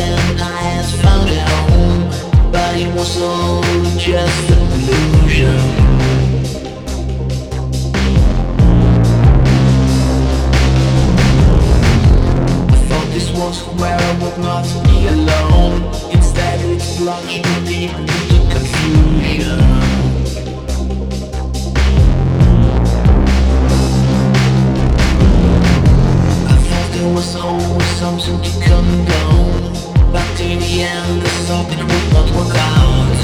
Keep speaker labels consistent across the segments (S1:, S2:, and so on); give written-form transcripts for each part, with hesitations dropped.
S1: and I had found a home, but it was all just an illusion. I thought this was where I would not be alone. Instead it plunged me deep into confusion. There was always something to come down, but in the end I thought it would not work out.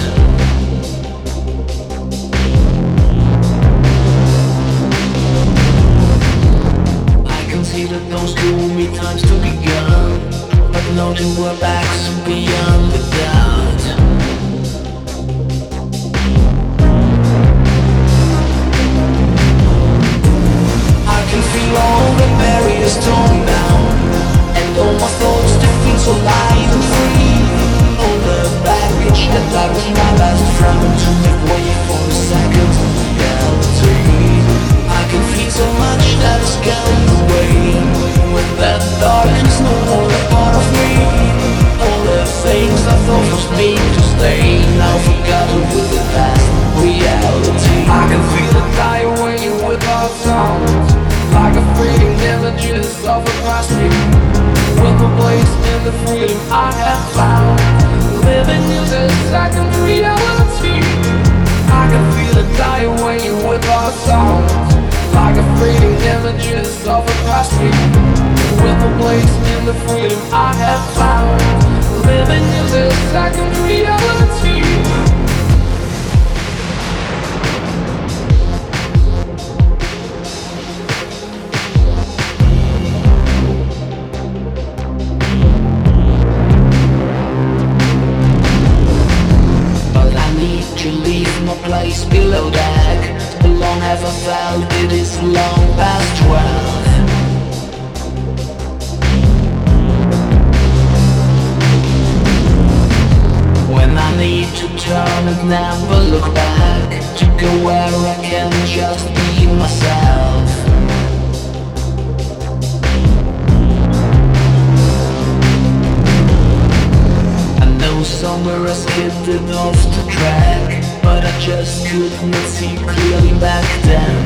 S1: I considered those gloomy times to be gone, but now they were back so beyond the doubt. I can feel all the barriers torn down, and all my thoughts they feel so light and free. All the baggage that I was my best friend to make way for a second reality. I can feel so much that is gone away, with that darkness no more a part of me. All the things I thought was meant to stay, now forgotten with the past reality. I can feel it die away without sound, like a fleeting images of a past me, with no place in the freedom I have found, living in this second reality. I can feel it die away without sound, like a fleeting images of a past me, with no place in the freedom I have found, living in this second reality. To leave my place below deck. How long have I felt it is long past 12? When I need to turn and never look back, to go where I can just be myself. I know somewhere I skipped it off the track, but I just could not see clearly back then.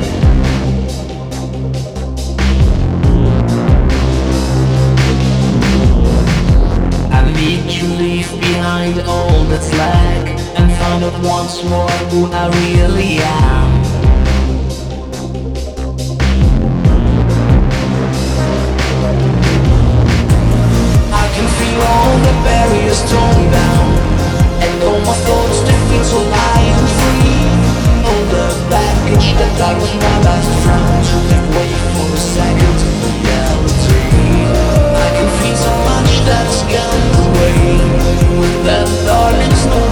S1: I need to leave behind all that's lack, and find out once more who I really am. I can feel all the barriers torn down, and all my thoughts they feel so light and free. All the baggage that I was my best friend to make way for a second reality. I can feel so much that's gone away, with that darkness no